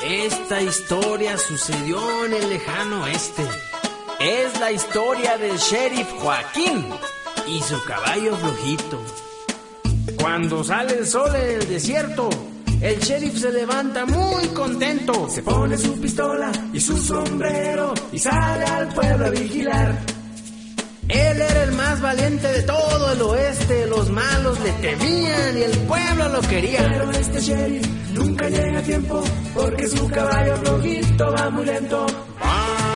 Esta historia sucedió en el lejano oeste. Es la historia del sheriff Joaquín y su caballo flojito. Cuando sale el sol en el desierto, el sheriff se levanta muy contento. Se pone su pistola y su sombrero y sale al pueblo a vigilar. Él era el más valiente de todo el oeste. Los malos le temían y el pueblo lo quería. Pero este sheriff nunca llega a tiempo porque su caballo flojito va muy lento.